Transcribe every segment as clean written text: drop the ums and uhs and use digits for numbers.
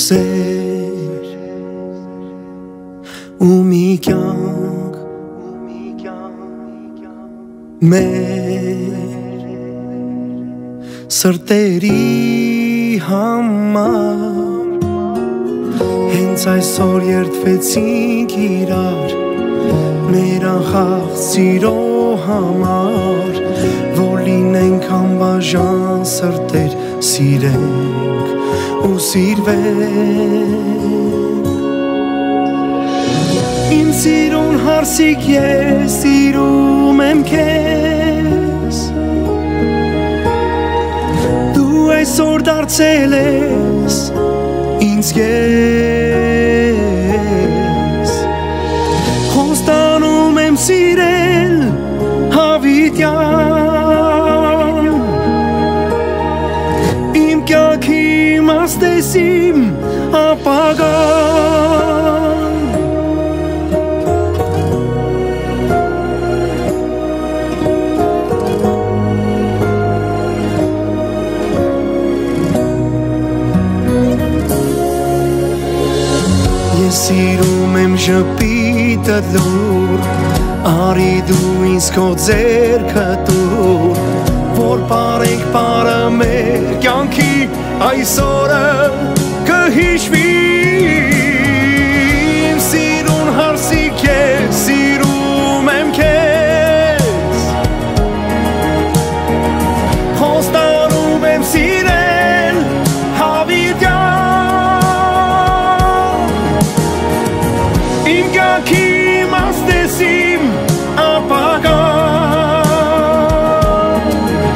սեր ու մի կյանք մեր սրտերի համար հենց այսօր երդվեցինք իրար մեր անխախտ սիրո համար որ լինենք անբաժան սրտեր սիրենք ու սիրվենք իմ սիրուն հարսիկ ես սիրում եմ քեզ դու այսօր դարձել ես ինձ ես խոստանում եմ սիրել հավիտյան իմ կյանքի իմաստես իմ ապագան Ես սիրում եմ ժպիտդ լուր Արի դու ինձ քո ձեռքը տուր Որ պարենք պարը մեր կյանքի այս օրը կհիշվի Իմ սիրուն հարսիկ ես սիրում եմ քեզ Խոստանում եմ սիրել հավիտյան Իմ կյանքի իմաստես իմ ապագան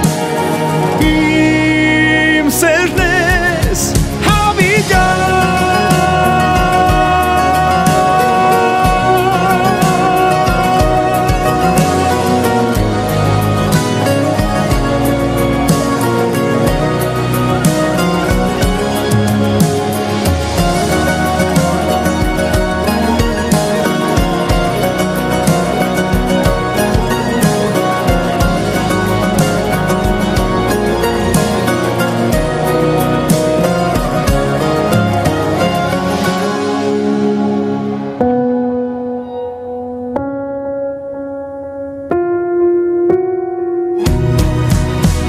Իմ սերն ես հավիտյան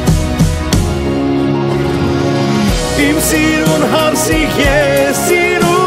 Իմ սիրուն հարսիկ ես սիրում